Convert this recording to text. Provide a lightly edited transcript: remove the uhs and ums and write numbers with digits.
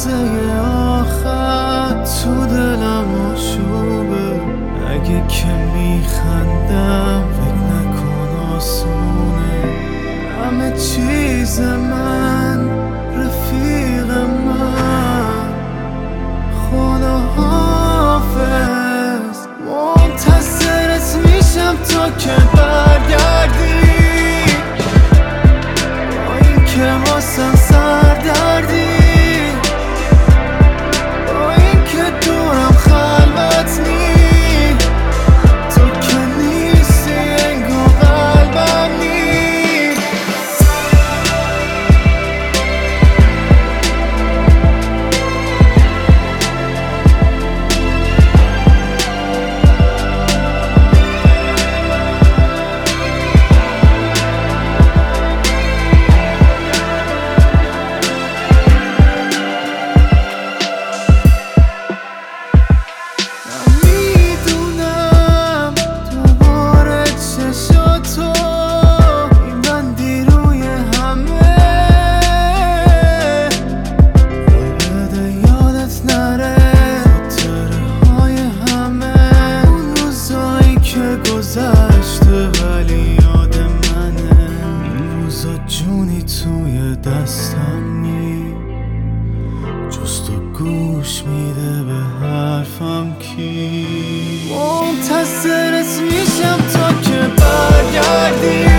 لحظه آخر تو دلم آشوبه. اگه که میخندم فکر نکن آسونه. همه چیز من رفیق من خدا حافظ. منتظرت میشم تا که برگردی، با این که واسم سردردی، با این که دورم خلوت نی، تو که نیستی انگار قلبم نی. گذشته ولی یاد منه، این روزا جونی توی دستم نی، جز تو گوش میده به حرفم کی. منتظرت میشم تا که برگردی،